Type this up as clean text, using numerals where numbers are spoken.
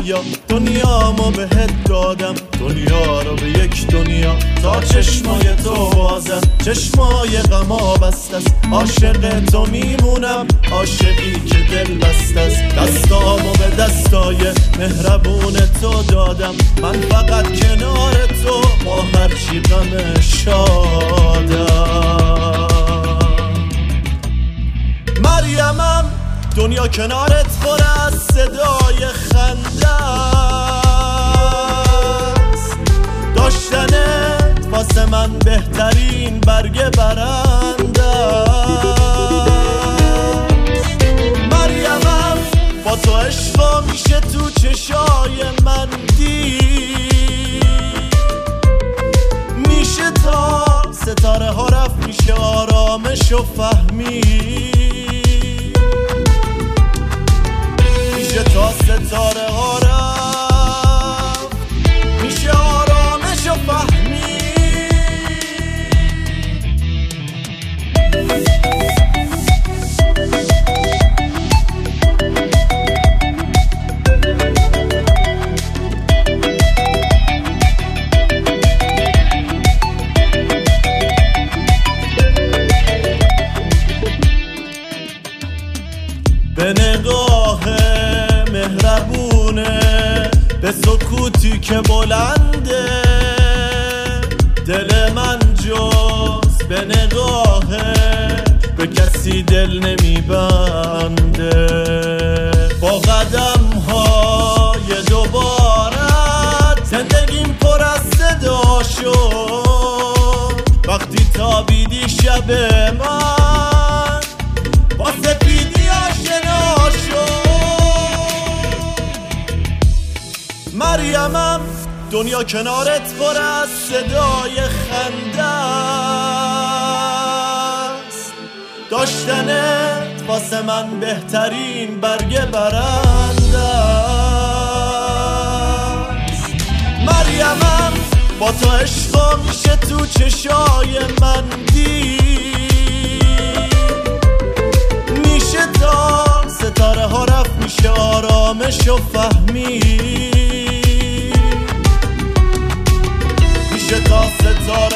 دنیامو بهت دادم، دنیا رو به یک دنیا تا چشمای تو بازم. چشمای غما بست است، عاشق تو میمونم، عاشقی که دل بست است. دستامو به دستای مهربون تو دادم، من فقط کنار تو با هرچی غم شادم. مریمم دنیا کنارت پر از صدای خنده است، داشتنت واسه من بهترین برگ برنده است. مریمم با تو عشقا میشه تو چشای من دید، میشه تا ستاره ها رفت، میشه آرامش و فهمید، میشه تا ستاره ها رفت، میشه آرامش و فهمید. به نگاه مهربونه، به سکوتی که بلنده، دل من جز به نگاهه به کسی دل نمیبنده. با قدم های دوبارت زندگیم پر از صدا شد، وقتی تابیدی شب من با سپیدی آشنا شد. مریمم دنیا کنارت پر از صدای خنده است، داشتنت واسه من بهترین برگ برنده است. مریمم با تو عشقا میشه تو چشای من دید، میشه تا ستاره ها رفت، میشه آرامش و فهمید، میشه تا ستاره